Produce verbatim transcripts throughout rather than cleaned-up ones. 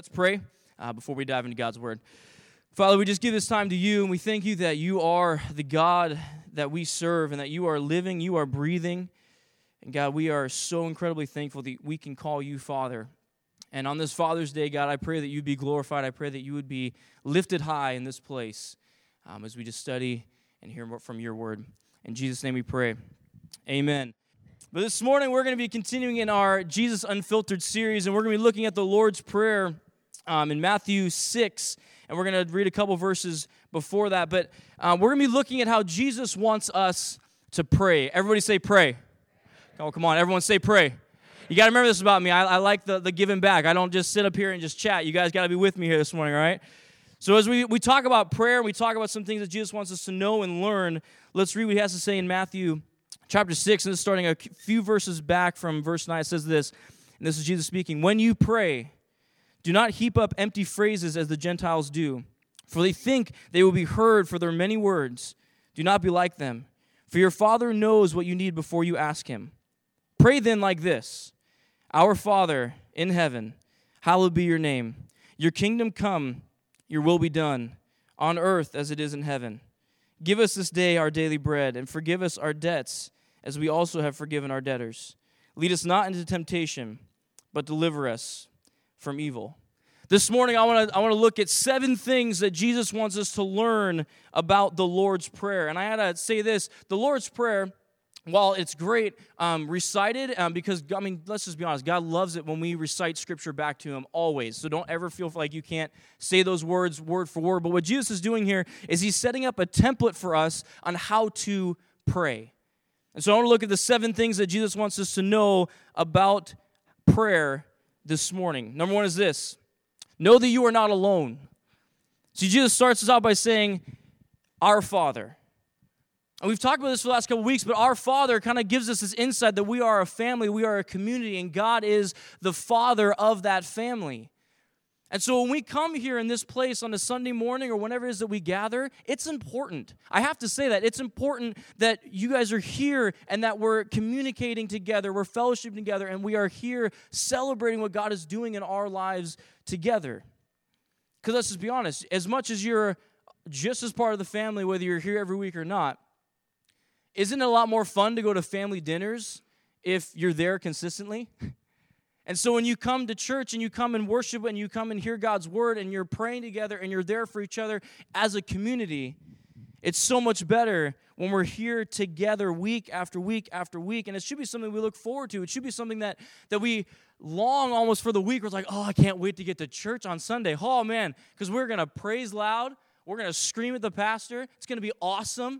Let's pray uh, before we dive into God's Word. Father, we just give this time to you, and we thank you that you are the God that we serve and that you are living, you are breathing. And God, we are so incredibly thankful that we can call you Father. And on this Father's Day, God, I pray that you'd be glorified. I pray that you would be lifted high in this place um, as we just study and hear more from your Word. In Jesus' name we pray. Amen. But this morning, we're going to be continuing in our Jesus Unfiltered series, and we're going to be looking at the Lord's Prayer um, in Matthew six, and we're going to read a couple verses before that. But um, we're going to be looking at how Jesus wants us to pray. Everybody say pray. Oh, come on, everyone say pray. You got to remember this about me. I, I like the, the giving back. I don't just sit up here and just chat. You guys got to be with me here this morning, all right? So as we, we talk about prayer, we talk about some things that Jesus wants us to know and learn, let's read what he has to say in Matthew chapter six, and this is starting a few verses back from verse nine. It says this, and this is Jesus speaking. When you pray, do not heap up empty phrases as the Gentiles do, for they think they will be heard for their many words. Do not be like them, for your Father knows what you need before you ask him. Pray then like this, Our Father in heaven, hallowed be your name. Your kingdom come, your will be done, on earth as it is in heaven. Give us this day our daily bread, and forgive us our debts, as we also have forgiven our debtors. Lead us not into temptation, but deliver us from evil. This morning, I want to I want to look at seven things that Jesus wants us to learn about the Lord's Prayer. And I had to say this, the Lord's Prayer, while it's great um, recited, um, because, I mean, let's just be honest, God loves it when we recite Scripture back to him always. So don't ever feel like you can't say those words word for word. But what Jesus is doing here is he's setting up a template for us on how to pray. And so I want to look at the seven things that Jesus wants us to know about prayer this morning. Number one is this. Know that you are not alone. See, Jesus starts us out by saying, Our Father. And we've talked about this for the last couple of weeks, but our Father kind of gives us this insight that we are a family, we are a community, and God is the Father of that family. And so when we come here in this place on a Sunday morning or whenever it is that we gather, it's important. I have to say that. It's important that you guys are here and that we're communicating together, we're fellowshipping together, and we are here celebrating what God is doing in our lives together. Because let's just be honest, as much as you're just as part of the family, whether you're here every week or not, isn't it a lot more fun to go to family dinners if you're there consistently? And so when you come to church and you come and worship and you come and hear God's word and you're praying together and you're there for each other as a community, it's so much better when we're here together week after week after week. And it should be something we look forward to. It should be something that, that we long almost for the week. We're like, oh, I can't wait to get to church on Sunday. Oh, man, because we're going to praise loud. We're going to scream at the pastor. It's going to be awesome.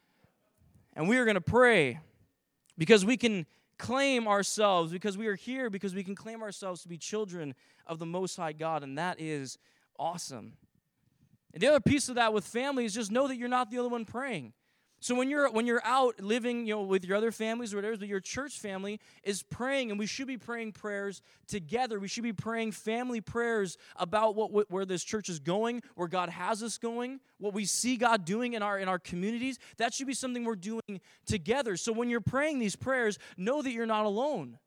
And we are going to pray because we can claim ourselves, because we are here, because we can claim ourselves to be children of the Most High God, and that is awesome. And the other piece of that with family is just know that you're not the only one praying. So when you're when you're out living, you know, with your other families or whatever, but your church family is praying, and we should be praying prayers together. We should be praying family prayers about what, what where this church is going, where God has us going, what we see God doing in our in our communities. That should be something we're doing together. So when you're praying these prayers, know that you're not alone.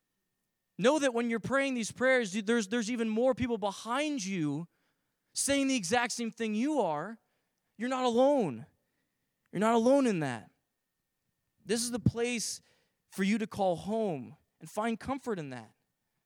Know that when you're praying these prayers, there's there's even more people behind you saying the exact same thing you are. You're not alone. You're not alone in that. This is the place for you to call home and find comfort in that.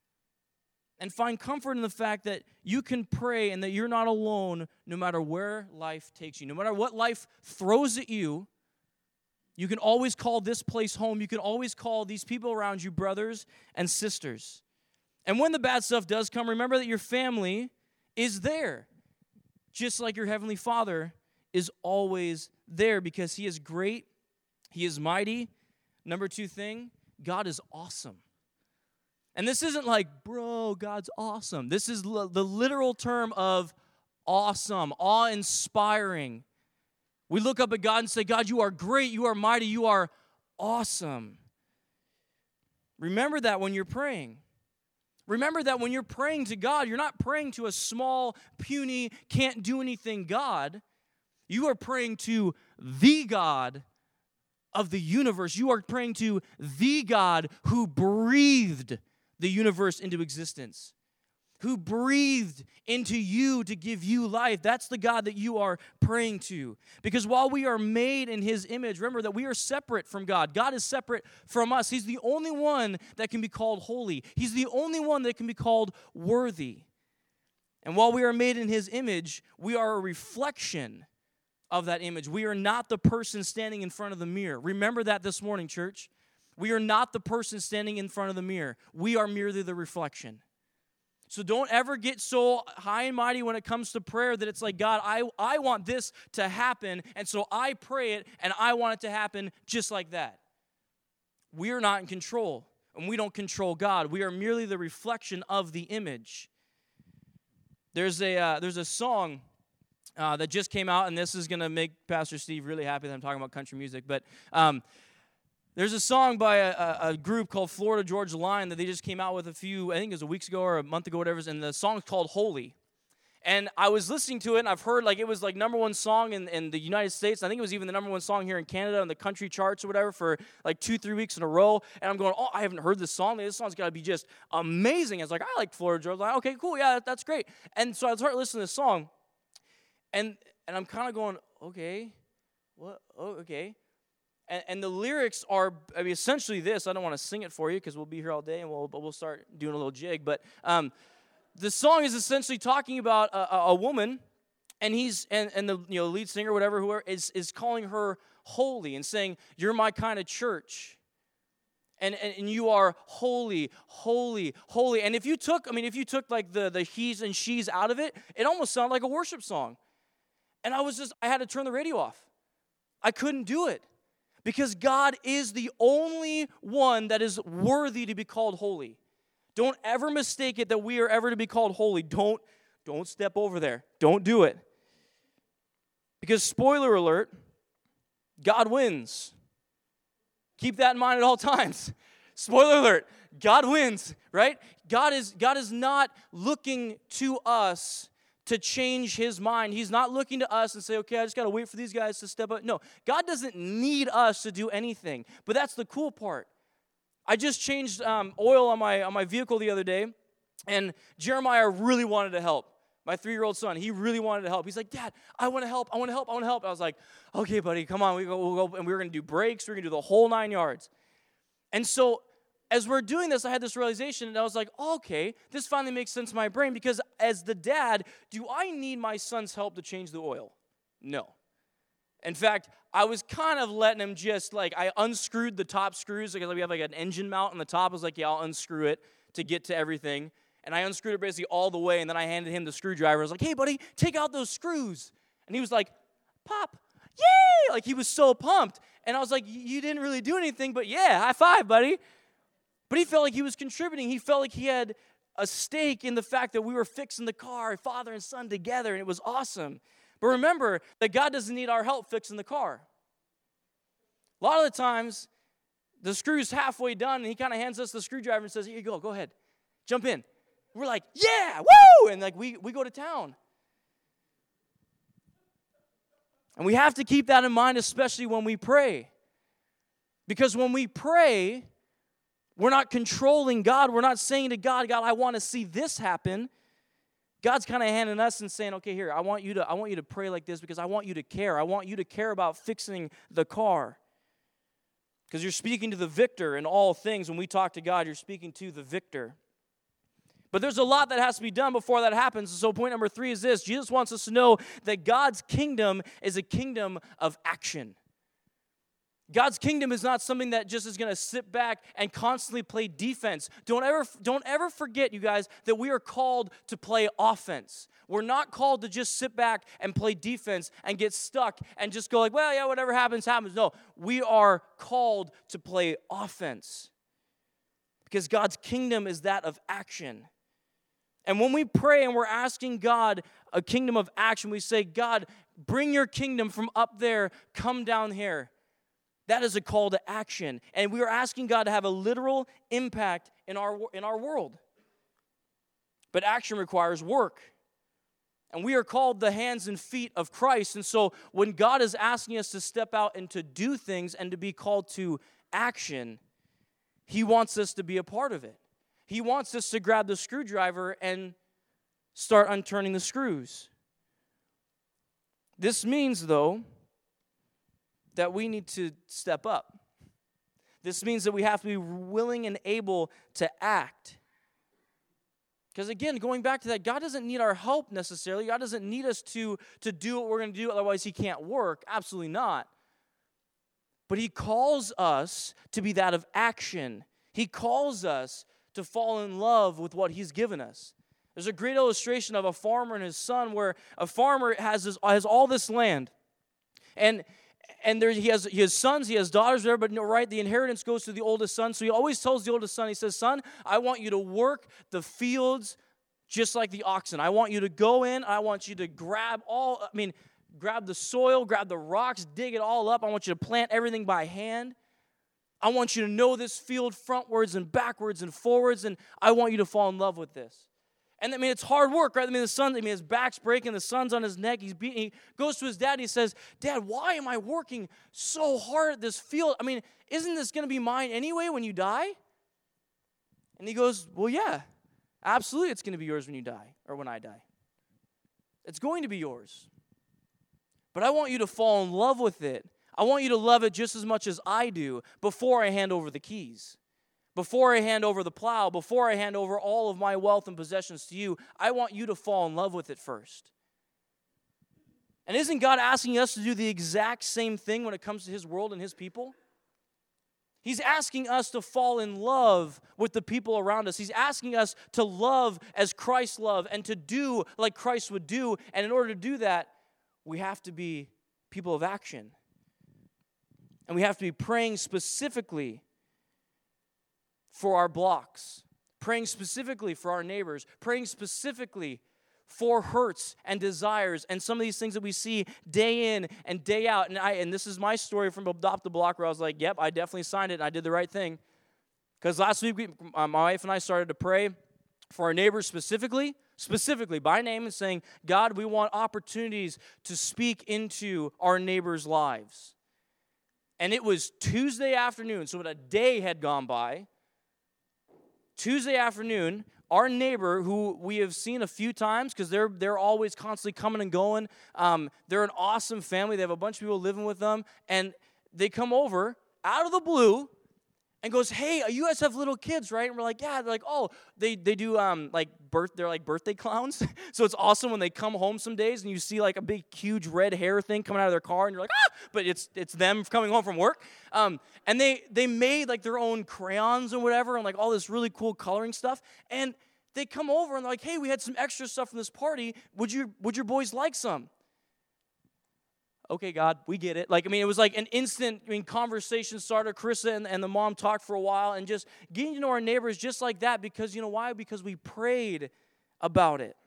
And find comfort in the fact that you can pray and that you're not alone no matter where life takes you. No matter what life throws at you, you can always call this place home. You can always call these people around you brothers and sisters. And when the bad stuff does come, remember that your family is there. Just like your Heavenly Father is always there because he is great, he is mighty. Number two thing, God is awesome. And this isn't like, bro, God's awesome. This is l- the literal term of awesome, awe-inspiring. We look up at God and say, God, you are great, you are mighty, you are awesome. Remember that when you're praying. Remember that when you're praying to God, you're not praying to a small, puny, can't do anything God. You are praying to the God of the universe. You are praying to the God who breathed the universe into existence. who breathed into you to give you life. That's the God that you are praying to. Because while we are made in his image, remember that we are separate from God. God is separate from us. He's the only one that can be called holy. He's the only one that can be called worthy. And while we are made in his image, we are a reflection of that image. We are not the person standing in front of the mirror. Remember that this morning, church. We are not the person standing in front of the mirror. We are merely the reflection. So don't ever get so high and mighty when it comes to prayer that it's like, God, I, I want this to happen, and so I pray it, and I want it to happen just like that. We are not in control, and we don't control God. We are merely the reflection of the image. There's a uh, there's a song uh, that just came out, and this is going to make Pastor Steve really happy that I'm talking about country music, but um, there's a song by a, a group called Florida Georgia Line that they just came out with a few, I think it was a weeks ago or a month ago, whatever, and the song's called Holy. And I was listening to it, and I've heard, like, it was, like, number one song in, in the United States. I think it was even the number one song here in Canada on the country charts or whatever for, like, two, three weeks in a row. And I'm going, oh, I haven't heard this song. This song's got to be just amazing. I was like, I like Florida Georgia Line. Okay, cool, yeah, that's great. And so I started listening to this song, and and I'm kind of going, okay, what, oh, okay. And, and the lyrics are, I mean, essentially this. I don't want to sing it for you because we'll be here all day and we'll we'll start doing a little jig. But um, the song is essentially talking about a, a, a woman, and he's and, and the you know lead singer, whatever, whoever is is calling her holy and saying, "You're my kind of church." And, and and you are holy, holy, holy. And if you took, I mean, if you took like the the he's and she's out of it, it almost sounded like a worship song. And I was just, I had to turn the radio off. I couldn't do it. Because God is the only one that is worthy to be called holy. Don't ever mistake it that we are ever to be called holy. Don't, don't step over there. Don't do it. Because spoiler alert, God wins. Keep that in mind at all times. Spoiler alert, God wins, right? God is, God is not looking to us to change his mind. He's not looking to us and say, okay, I just got to wait for these guys to step up. No, God doesn't need us to do anything. But that's the cool part. I just changed um, oil on my on my vehicle the other day, and Jeremiah really wanted to help. My three-year-old son, he really wanted to help. He's like, Dad, I want to help. I want to help. I want to help. I was like, okay, buddy, come on. We go, we'll go. And we were going to do brakes. We were going to do the whole nine yards. And so as we're doing this, I had this realization, and I was like, oh, okay, this finally makes sense in my brain, because as the dad, do I need my son's help to change the oil? No. In fact, I was kind of letting him just, like, I unscrewed the top screws, because we have, like, an engine mount on the top. I was like, yeah, I'll unscrew it to get to everything. And I unscrewed it basically all the way, and then I handed him the screwdriver. I was like, hey, buddy, take out those screws. And he was like, Pop, yay! Like, he was so pumped. And I was like, you didn't really do anything, but yeah, high five, buddy. But he felt like he was contributing. He felt like he had a stake in the fact that we were fixing the car, father and son together, and it was awesome. But remember that God doesn't need our help fixing the car. A lot of the times, the screw's halfway done, and he kind of hands us the screwdriver and says, here you go, go ahead, jump in. We're like, yeah, woo! And like we, we go to town. And we have to keep that in mind, especially when we pray. Because when we pray, we're not controlling God. We're not saying to God, God, I want to see this happen. God's kind of handing us and saying, okay, here, I want you to I want you to pray like this because I want you to care. I want you to care about fixing the car. Because you're speaking to the victor in all things. When we talk to God, you're speaking to the victor. But there's a lot that has to be done before that happens. So point number three is this. Jesus wants us to know that God's kingdom is a kingdom of action. God's kingdom is not something that just is going to sit back and constantly play defense. Don't ever, don't ever forget, you guys, that we are called to play offense. We're not called to just sit back and play defense and get stuck and just go like, well, yeah, whatever happens, happens. No, we are called to play offense because God's kingdom is that of action. And when we pray and we're asking God a kingdom of action, we say, God, bring your kingdom from up there, come down here. That is a call to action. And we are asking God to have a literal impact in our, in our world. But action requires work. And we are called the hands and feet of Christ. And so when God is asking us to step out and to do things and to be called to action, He wants us to be a part of it. He wants us to grab the screwdriver and start unturning the screws. This means, though, that we need to step up. This means that we have to be willing and able to act. Because again, going back to that, God doesn't need our help necessarily. God doesn't need us to, to do what we're going to do, otherwise he can't work. Absolutely not. But he calls us to be that of action. He calls us to fall in love with what he's given us. There's a great illustration of a farmer and his son where a farmer has this, has all this land. And and there he has he has sons, he has daughters there, but no, right, the inheritance goes to the oldest son. So he always tells the oldest son, he says, "Son, I want you to work the fields just like the oxen. I want you to go in, I want you to grab all, I mean, grab the soil, grab the rocks, dig it all up. I want you to plant everything by hand. I want you to know this field frontwards and backwards and forwards, and I want you to fall in love with this." And I mean, it's hard work, right? I mean, the son, I mean, his back's breaking, the son's on his neck, he's beating. He goes to his dad, and he says, "Dad, why am I working so hard at this field? I mean, isn't this going to be mine anyway when you die?" And he goes, "Well, yeah, absolutely it's going to be yours when you die, or when I die. It's going to be yours. But I want you to fall in love with it. I want you to love it just as much as I do before I hand over the keys. Before I hand over the plow, before I hand over all of my wealth and possessions to you, I want you to fall in love with it first." And isn't God asking us to do the exact same thing when it comes to his world and his people? He's asking us to fall in love with the people around us. He's asking us to love as Christ loved and to do like Christ would do. And in order to do that, we have to be people of action. And we have to be praying specifically for our blocks, praying specifically for our neighbors, praying specifically for hurts and desires and some of these things that we see day in and day out. And I and this is my story from Adopt the Block, where I was like, yep, I definitely signed it and I did the right thing. Because last week, we, my wife and I started to pray for our neighbors specifically, specifically by name, and saying, God, we want opportunities to speak into our neighbors' lives. And it was Tuesday afternoon, so a day had gone by. Tuesday afternoon, our neighbor, who we have seen a few times because they're they're always constantly coming and going, um, they're an awesome family. They have a bunch of people living with them, and they come over out of the blue and goes, "Hey, you guys have little kids, right?" And we're like, "Yeah." They're like, "Oh, they they do um like birth. They're like birthday clowns." So it's awesome when they come home some days and you see like a big, huge red hair thing coming out of their car, and you're like, "Ah!" But it's it's them coming home from work. Um, and they they made like their own crayons and whatever, and like all this really cool coloring stuff. And they come over and they're like, "Hey, we had some extra stuff from this party. Would you would your boys like some?" Okay, God, we get it. Like, I mean, it was like an instant, I mean, conversation starter. Carissa and, and the mom talked for a while, and just getting to know our neighbors just like that, because, you know why? Because we prayed about it.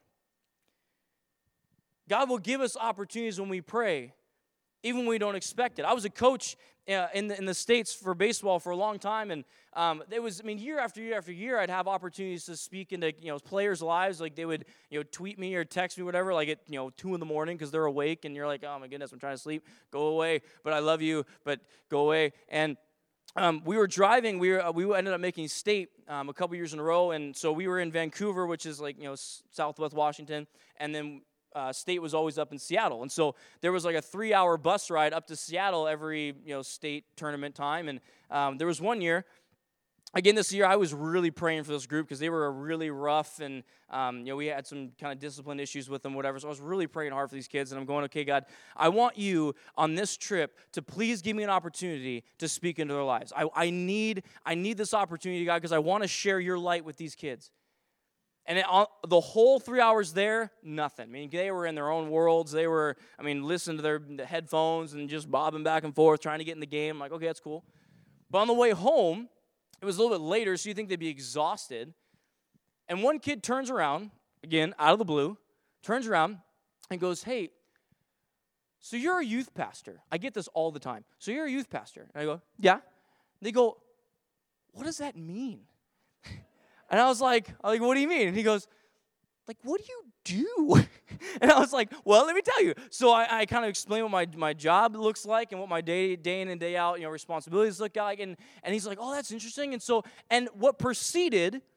God will give us opportunities when we pray, even when we don't expect it. I was a coach uh, in the, in the States for baseball for a long time, and um, it was, I mean, year after year after year, I'd have opportunities to speak into, you know, players' lives. Like, they would, you know, tweet me or text me, whatever, like at, you know, two in the morning because they're awake, and you're like, "Oh my goodness, I'm trying to sleep. Go away, but I love you, but go away." And um, we were driving. We were uh, we ended up making state um, a couple years in a row, and so we were in Vancouver, which is like, you know, s- Southwest Washington, and then Uh, state was always up in Seattle. And so there was like a three-hour bus ride up to Seattle every, you know, state tournament time. And um, there was one year, again this year, I was really praying for this group because they were really rough, and um, you know, we had some kind of discipline issues with them, whatever. So I was really praying hard for these kids, and I'm going, "Okay, God, I want you on this trip to please give me an opportunity to speak into their lives. I, I need I need this opportunity, God, because I want to share your light with these kids." And it, all, the whole three hours there, nothing. I mean, they were in their own worlds. They were, I mean, listening to their headphones and just bobbing back and forth, trying to get in the game. I'm like, okay, that's cool. But on the way home, it was a little bit later, so you think they'd be exhausted. And one kid turns around, again, out of the blue, turns around and goes, "Hey, so you're a youth pastor." I get this all the time. "So you're a youth pastor?" And I go, "Yeah." They go, "What does that mean?" And I was like, I was like, "What do you mean?" And he goes, "Like, what do you do?" And I was like, "Well, let me tell you." So I, I kind of explained what my, my job looks like and what my day day in and day out, you know, responsibilities look like. And, and he's like, "Oh, that's interesting." And so, and what proceeded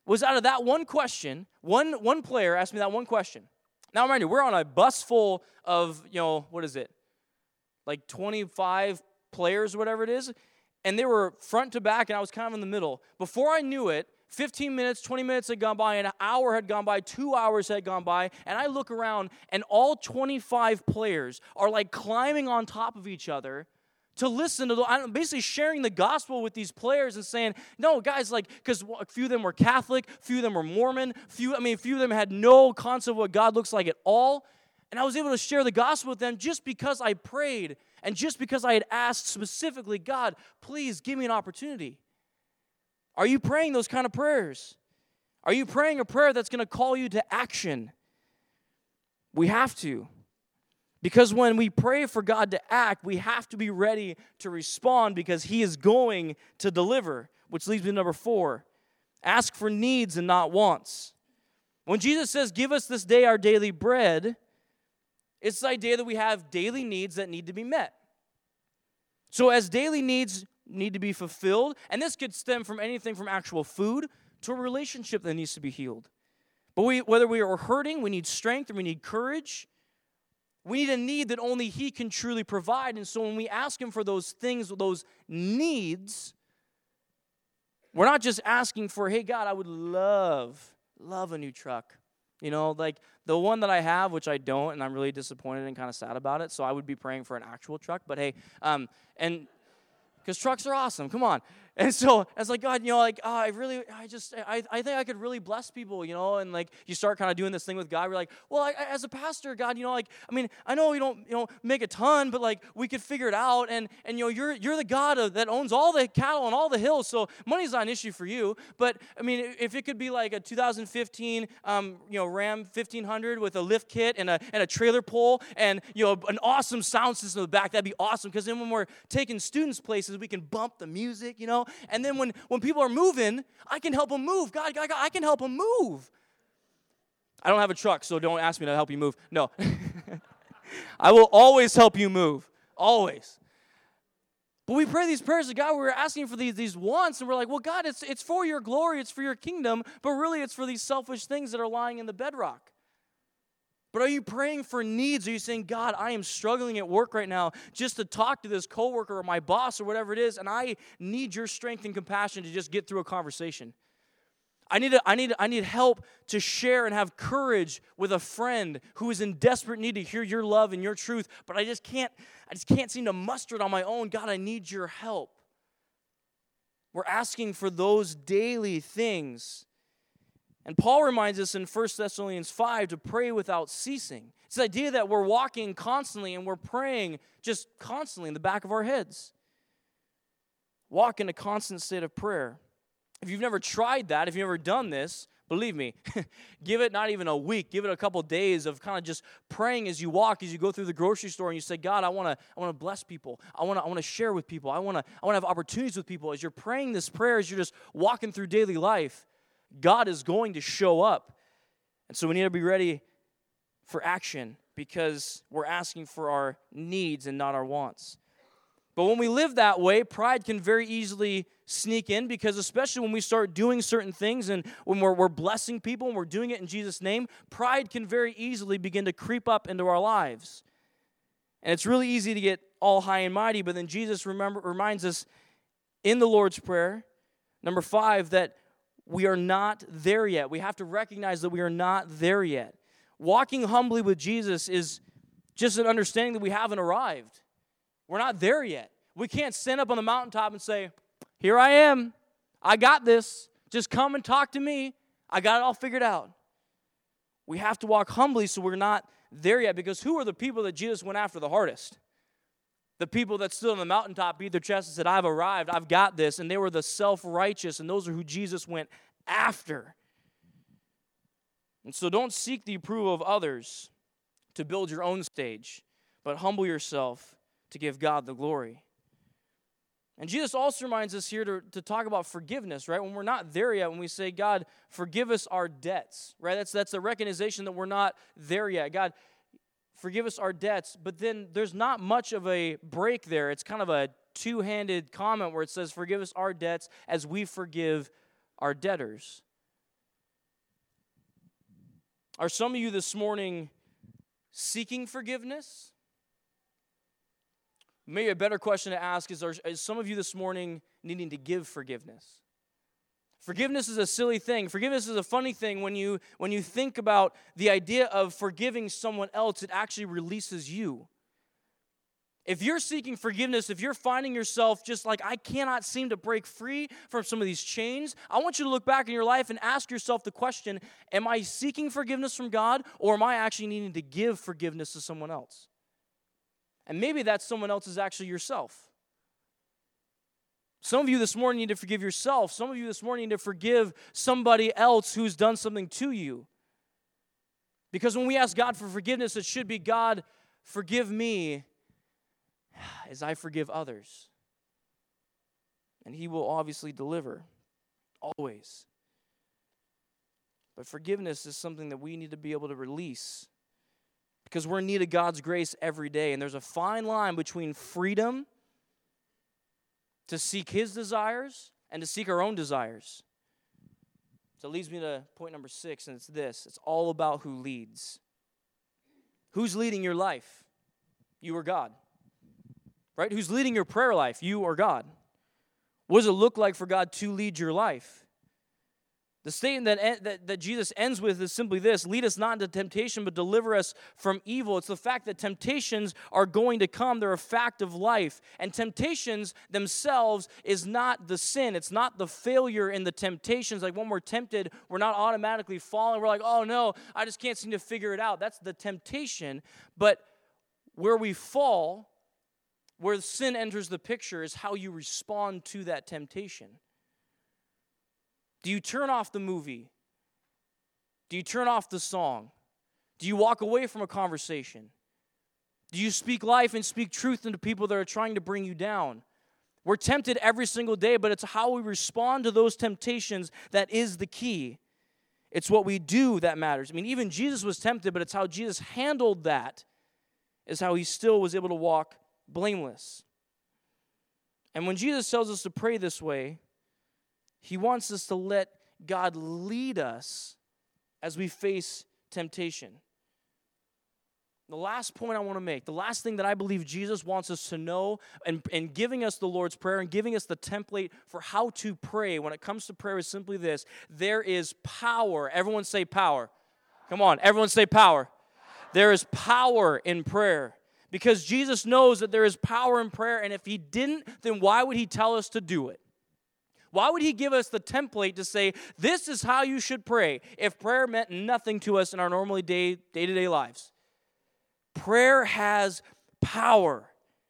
was out of that one question, one, one player asked me that one question. Now, mind you, we're on a bus full of, you know, what is it? Like twenty-five players or whatever it is. And they were front to back, and I was kind of in the middle. Before I knew it, fifteen minutes, twenty minutes had gone by, an hour had gone by, two hours had gone by, and I look around, and all twenty-five players are like climbing on top of each other to listen to the, I'm basically sharing the gospel with these players and saying, no, guys, like, because a few of them were Catholic, a few of them were Mormon, few, I mean, a few of them had no concept of what God looks like at all. And I was able to share the gospel with them just because I prayed and just because I had asked specifically, God, please give me an opportunity. Are you praying those kind of prayers? Are you praying a prayer that's going to call you to action? We have to. Because when we pray for God to act, we have to be ready to respond because He is going to deliver, which leads me to number four. Ask for needs and not wants. When Jesus says, give us this day our daily bread, it's the idea that we have daily needs that need to be met. So as daily needs need to be fulfilled, and this could stem from anything from actual food to a relationship that needs to be healed. But we, whether we are hurting, we need strength, or we need courage, we need a need that only He can truly provide. And so when we ask Him for those things, those needs, we're not just asking for, hey, God, I would love, love a new truck. You know, like the one that I have, which I don't, and I'm really disappointed and kind of sad about it. So I would be praying for an actual truck. But hey, um, and because trucks are awesome. Come on. And so I was like, God, you know, like, oh, I really, I just, I, I think I could really bless people, you know, and like you start kind of doing this thing with God. We're like, well, I, as a pastor, God, you know, like, I mean, I know we don't, you know, make a ton, but like we could figure it out. And, and you know, you're you're the God of, that owns all the cattle on all the hills. So money's not an issue for you. But I mean, if it could be like a two thousand fifteen, um, you know, Ram fifteen hundred with a lift kit and a and a trailer pole and, you know, an awesome sound system in the back, that'd be awesome. Because then when we're taking students places, we can bump the music, you know, and then when, when people are moving, I can help them move. God, God, God, I can help them move. I don't have a truck, so don't ask me to help you move. No. I will always help you move. Always. But we pray these prayers to God, we're asking for these, these wants, and we're like, well, God, it's, it's for your glory, it's for your kingdom, but really it's for these selfish things that are lying in the bedrock. But are you praying for needs? Are you saying, God, I am struggling at work right now just to talk to this coworker or my boss or whatever it is, and I need your strength and compassion to just get through a conversation. I need, a, I need, I need help to share and have courage with a friend who is in desperate need to hear your love and your truth, but I just can't, I just can't seem to muster it on my own. God, I need your help. We're asking for those daily things. And Paul reminds us in First Thessalonians five to pray without ceasing. It's the idea that we're walking constantly and we're praying just constantly in the back of our heads. Walk in a constant state of prayer. If you've never tried that, if you've never done this, believe me, give it not even a week, give it a couple days of kind of just praying as you walk, as you go through the grocery store and you say, God, I want to I want to bless people. I want to I want to share with people. I want to I want to have opportunities with people. As you're praying this prayer, as you're just walking through daily life, God is going to show up. And so we need to be ready for action because we're asking for our needs and not our wants. But when we live that way, pride can very easily sneak in because especially when we start doing certain things and when we're, we're blessing people and we're doing it in Jesus' name, pride can very easily begin to creep up into our lives. And it's really easy to get all high and mighty, but then Jesus remember, reminds us in the Lord's Prayer, number five, that we are not there yet. We have to recognize that we are not there yet. Walking humbly with Jesus is just an understanding that we haven't arrived. We're not there yet. We can't stand up on the mountaintop and say, here I am. I got this. Just come and talk to me. I got it all figured out. We have to walk humbly so we're not there yet because who are the people that Jesus went after the hardest? The people that stood on the mountaintop beat their chest and said, I've arrived, I've got this. And they were the self-righteous, and those are who Jesus went after. And so don't seek the approval of others to build your own stage, but humble yourself to give God the glory. And Jesus also reminds us here to, to talk about forgiveness, right? When we're not there yet, when we say, God, forgive us our debts, right? That's, that's the recognition that we're not there yet. God, forgive us our debts, but then there's not much of a break there. It's kind of a two-handed comment where it says, forgive us our debts as we forgive our debtors. Are some of you this morning seeking forgiveness? Maybe a better question to ask is, are, is some of you this morning needing to give forgiveness? Forgiveness is a silly thing. Forgiveness is a funny thing. When you, when you think about the idea of forgiving someone else, it actually releases you. If you're seeking forgiveness, if you're finding yourself just like, I cannot seem to break free from some of these chains, I want you to look back in your life and ask yourself the question, am I seeking forgiveness from God, or am I actually needing to give forgiveness to someone else? And maybe that someone else is actually yourself. Some of you this morning need to forgive yourself. Some of you this morning need to forgive somebody else who's done something to you. Because when we ask God for forgiveness, it should be, God, forgive me as I forgive others. And He will obviously deliver, always. But forgiveness is something that we need to be able to release, because we're in need of God's grace every day. And there's a fine line between freedom to seek His desires and to seek our own desires. So it leads me to point number six, and it's this. It's all about who leads. Who's leading your life? You or God? Right? Who's leading your prayer life? You or God? What does it look like for God to lead your life? The statement that, that, that Jesus ends with is simply this: lead us not into temptation, but deliver us from evil. It's the fact that temptations are going to come. They're a fact of life. And temptations themselves is not the sin. It's not the failure in the temptations. Like when we're tempted, we're not automatically falling. We're like, oh no, I just can't seem to figure it out. That's the temptation. But where we fall, where sin enters the picture, is how you respond to that temptation. Do you turn off the movie? Do you turn off the song? Do you walk away from a conversation? Do you speak life and speak truth into people that are trying to bring you down? We're tempted every single day, but it's how we respond to those temptations that is the key. It's what we do that matters. I mean, even Jesus was tempted, but it's how Jesus handled that is how He still was able to walk blameless. And when Jesus tells us to pray this way, He wants us to let God lead us as we face temptation. The last point I want to make, the last thing that I believe Jesus wants us to know, and, and giving us the Lord's Prayer and giving us the template for how to pray when it comes to prayer, is simply this: there is power. Everyone say power. Come on, everyone say power. There is power in prayer. Because Jesus knows that there is power in prayer, and if He didn't, then why would He tell us to do it? Why would He give us the template to say, this is how you should pray, if prayer meant nothing to us in our normally day, day-to-day lives? Prayer has power.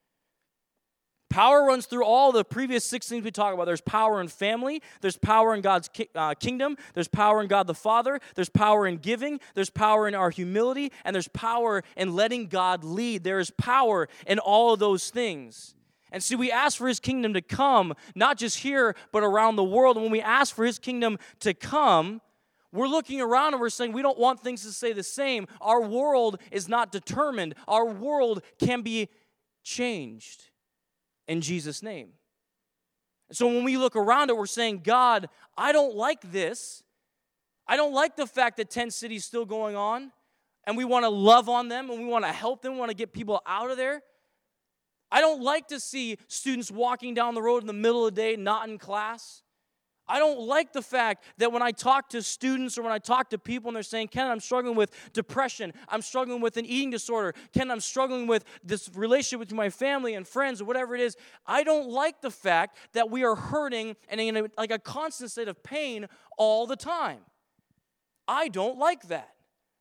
Power runs through all the previous six things we talked about. There's power in family. There's power in God's ki- uh, kingdom. There's power in God the Father. There's power in giving. There's power in our humility. And there's power in letting God lead. There is power in all of those things. And see, we ask for His kingdom to come, not just here, but around the world. And when we ask for His kingdom to come, we're looking around and we're saying we don't want things to stay the same. Our world is not determined. Our world can be changed in Jesus' name. So when we look around it, we're saying, God, I don't like this. I don't like the fact that Tent City's still going on, and we want to love on them, and we want to help them, we want to get people out of there. I don't like to see students walking down the road in the middle of the day, not in class. I don't like the fact that when I talk to students or when I talk to people and they're saying, Ken, I'm struggling with depression, I'm struggling with an eating disorder, Ken, I'm struggling with this relationship with my family and friends or whatever it is. I don't like the fact that we are hurting and in a, like a constant state of pain all the time. I don't like that.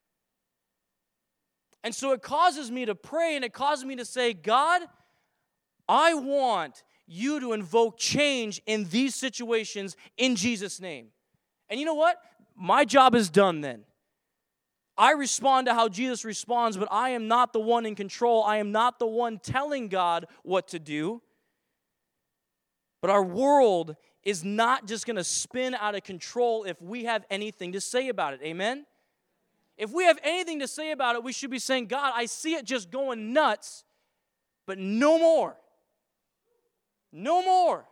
And so it causes me to pray, and it causes me to say, God, I want you to invoke change in these situations in Jesus' name. And you know what? My job is done then. I respond to how Jesus responds, but I am not the one in control. I am not the one telling God what to do. But our world is not just going to spin out of control if we have anything to say about it. Amen? If we have anything to say about it, we should be saying, God, I see it just going nuts, but no more. No more.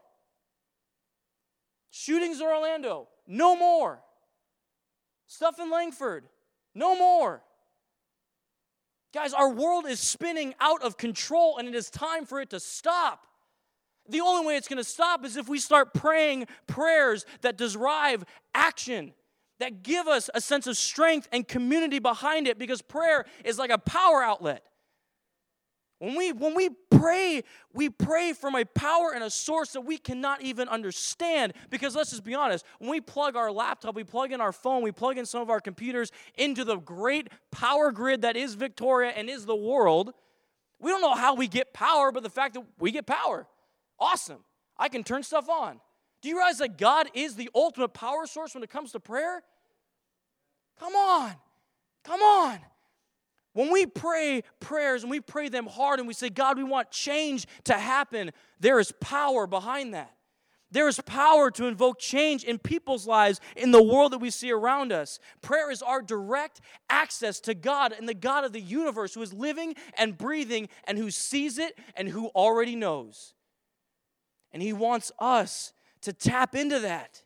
Shootings in Orlando, no more. Stuff in Langford, No more. Guys, our world is spinning out of control, and it is time for it to stop. The only way it's going to stop is if we start praying prayers that derive action, that give us a sense of strength and community behind it, because prayer is like a power outlet. When we, when we pray, we pray from a power and a source that we cannot even understand. Because let's just be honest, when we plug our laptop, we plug in our phone, we plug in some of our computers into the great power grid that is Victoria and is the world, we don't know how we get power, but the fact that we get power. Awesome. I can turn stuff on. Do you realize that God is the ultimate power source when it comes to prayer? Come on. Come on. When we pray prayers and we pray them hard and we say, God, we want change to happen, there is power behind that. There is power to invoke change in people's lives in the world that we see around us. Prayer is our direct access to God and the God of the universe who is living and breathing and who sees it and who already knows. And He wants us to tap into that.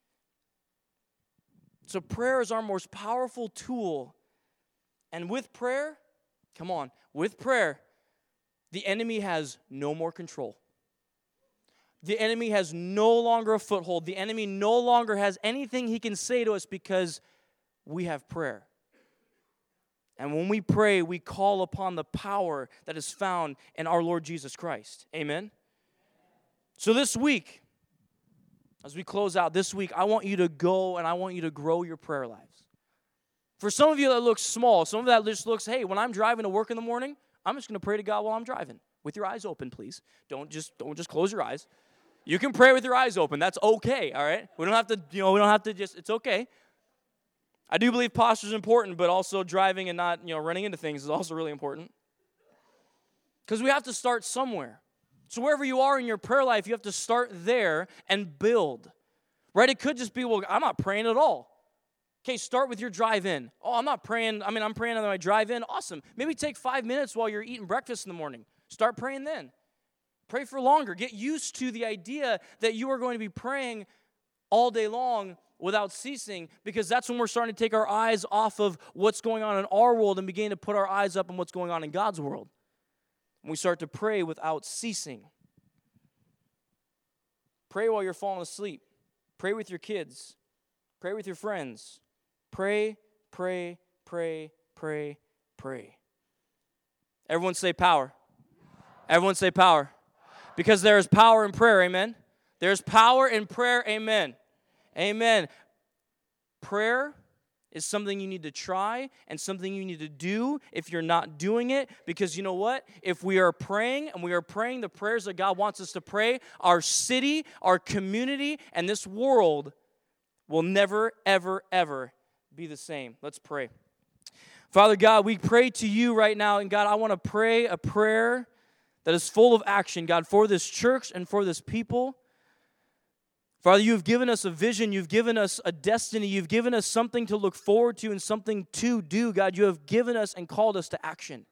So prayer is our most powerful tool. And with prayer, come on, with prayer, the enemy has no more control. The enemy has no longer a foothold. The enemy no longer has anything he can say to us because we have prayer. And when we pray, we call upon the power that is found in our Lord Jesus Christ. Amen? So this week, as we close out this week, I want you to go and I want you to grow your prayer lives. For some of you, that looks small. Some of that just looks, hey, when I'm driving to work in the morning, I'm just going to pray to God while I'm driving. With your eyes open, please. Don't just don't just close your eyes. You can pray with your eyes open. That's okay, all right? We don't have to, you know, we don't have to just, it's okay. I do believe posture is important, but also driving and not, you know, running into things is also really important. Because we have to start somewhere. So wherever you are in your prayer life, you have to start there and build. Right? It could just be, well, I'm not praying at all. Okay, start with your drive-in. Oh, I'm not praying. I mean, I'm praying on my drive-in. Awesome. Maybe take five minutes while you're eating breakfast in the morning. Start praying then. Pray for longer. Get used to the idea that you are going to be praying all day long without ceasing, because that's when we're starting to take our eyes off of what's going on in our world and begin to put our eyes up on what's going on in God's world. When we start to pray without ceasing. Pray while you're falling asleep. Pray with your kids. Pray with your friends. Pray, pray, pray, pray, pray. Everyone say power. Everyone say power. Because there is power in prayer, amen? There's power in prayer, amen. Amen. Prayer is something you need to try and something you need to do if you're not doing it. Because you know what? If we are praying and we are praying the prayers that God wants us to pray, our city, our community, and this world will never, ever, ever be the same. Let's pray. Father God, we pray to you right now. And God, I want to pray a prayer that is full of action, God, for this church and for this people. Father, you have given us a vision. You've given us a destiny. You've given us something to look forward to and something to do. God, you have given us and called us to action.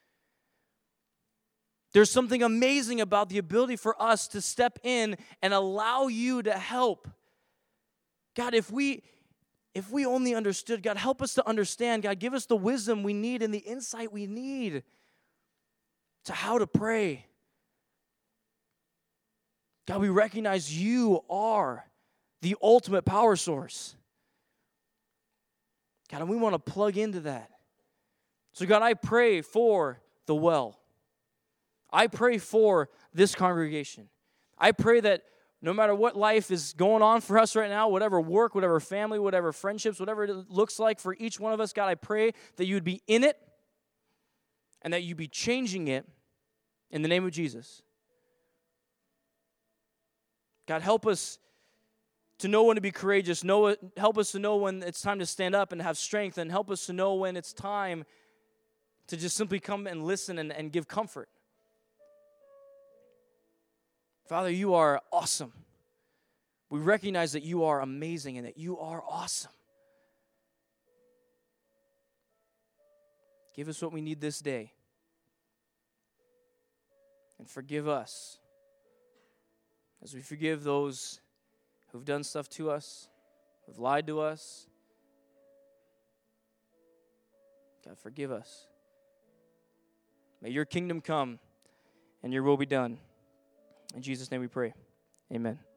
There's something amazing about the ability for us to step in and allow you to help. God, if we if we only understood, God, help us to understand. God, give us the wisdom we need and the insight we need to how to pray. God, we recognize you are the ultimate power source. God, and we want to plug into that. So, God, I pray for the well. I pray for this congregation. I pray that no matter what life is going on for us right now, whatever work, whatever family, whatever friendships, whatever it looks like for each one of us, God, I pray that you would be in it and that you be changing it in the name of Jesus. God, help us to know when to be courageous. Know, help us to know when it's time to stand up and have strength, and help us to know when it's time to just simply come and listen and, and give comfort. Father, you are awesome. We recognize that you are amazing and that you are awesome. Give us what we need this day. And forgive us as we forgive those who've done stuff to us, who've lied to us, God, forgive us. May your kingdom come and your will be done. In Jesus' name we pray. Amen.